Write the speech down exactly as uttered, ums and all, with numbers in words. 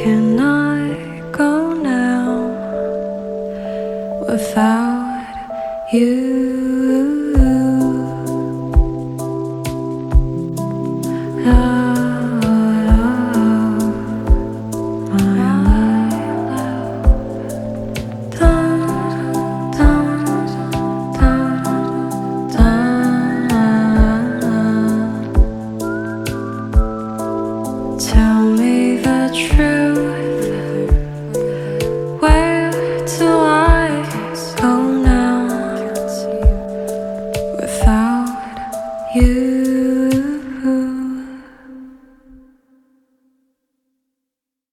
can I go now without you? Tell me the truth. Where do I go now without you?